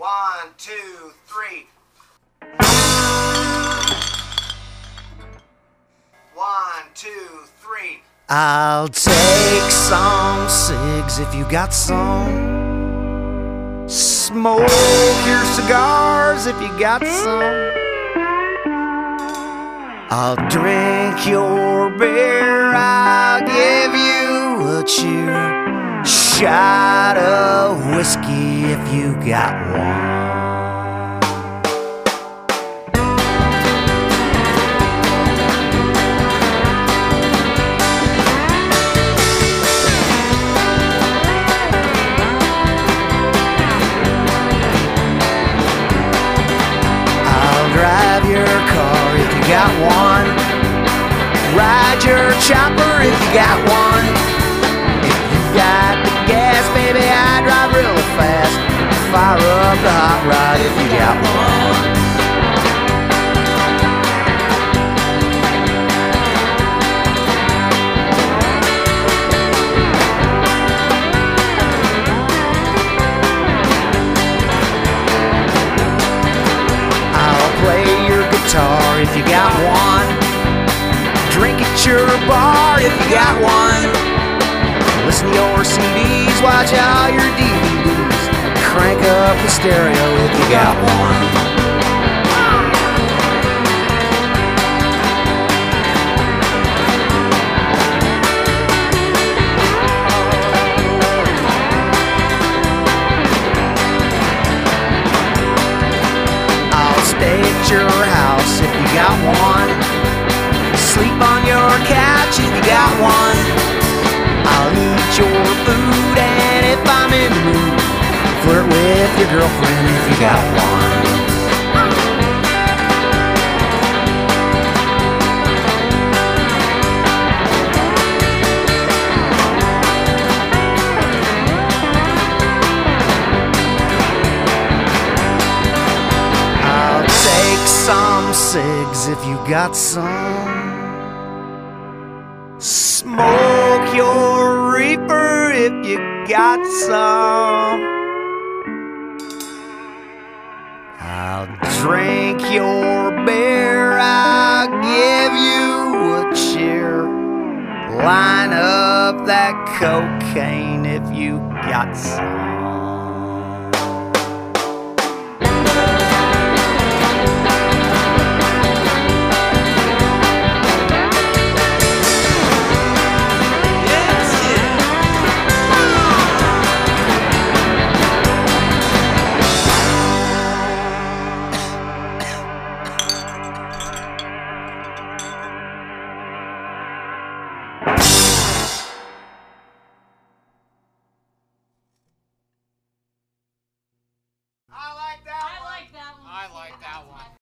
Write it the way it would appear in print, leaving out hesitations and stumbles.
1, 2, 3. 1, 2, 3. I'll take some cigs if you got some. Smoke your cigars if you got some. I'll drink your beer, I'll give you a cheer. Shot of whiskey if you got one. Got one. Ride your chopper if you got one. If you got the gas, baby, I drive really fast. Fire up the hot rod if you got one. I'll play your guitar if you got one. Drink at your bar if you got one. Listen to your CDs, watch all your DVDs. Crank up the stereo if you got one. I'll stay at your house if you got one. Sleep on your couch if you got one. I'll eat your food, and if I'm in the mood, flirt with your girlfriend if you got one. I'll take some cigs if you got some. Smoke your reefer if you got some. I'll drink your beer, I'll give you a cheer. Line up that cocaine if you got some.